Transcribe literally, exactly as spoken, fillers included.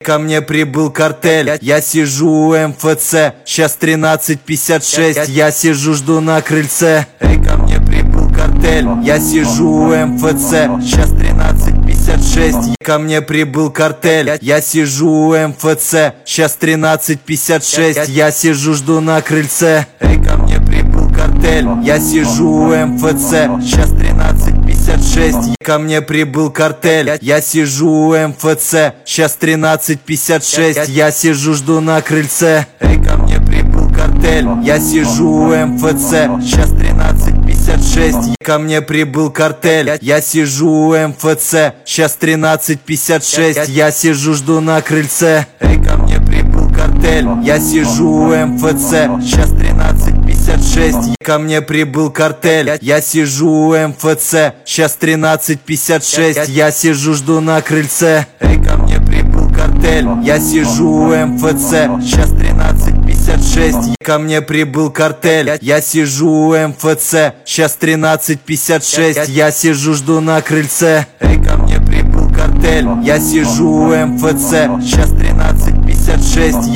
ко мне прибыл картель. Я сижу у эм эф цэ, сейчас тринадцать пятьдесят шесть. Я сижу, жду на крыльце. Эй, ко мне прибыл картель. Я сижу у эм эф цэ, сейчас тринадцать пятьдесят шесть. Ко мне прибыл картель. Я сижу у эм эф цэ, сейчас тринадцать пятьдесят шесть. Я сижу, жду на крыльце. Эй, ко мне прибыл картель. Я сижу у эм эф цэ, сейчас тринадцать пятьдесят шесть. Ко мне прибыл картель. Я сижу у эм эф цэ, сейчас тринадцать пятьдесят шесть. Я сижу, жду на крыльце. Эй, ко мне прибыл картель. Я сижу у эм эф цэ, сейчас тринадцать пятьдесят шесть. Ко мне прибыл картель. Я сижу у эм эф цэ, сейчас тринадцать пятьдесят шесть. Я сижу, жду на крыльце. Эй, ко мне прибыл картель. Я сижу у эм эф цэ, сейчас тринадцать пятьдесят шесть. Ко мне прибыл картель. Я сижу у эм эф цэ, сейчас тринадцать пятьдесят шесть. Я сижу, жду на крыльце. Эй, ко мне прибыл картель. Я сижу у эм эф цэ, сейчас тринадцать пятьдесят шесть. Ко мне прибыл картель. Я сижу у эм эф цэ, сейчас тринадцать пятьдесят шесть. Я сижу, жду на крыльце. Эй, ко мне прибыл картель. Я сижу у эм эф цэ, сейчас тринадцать пятьдесят шесть.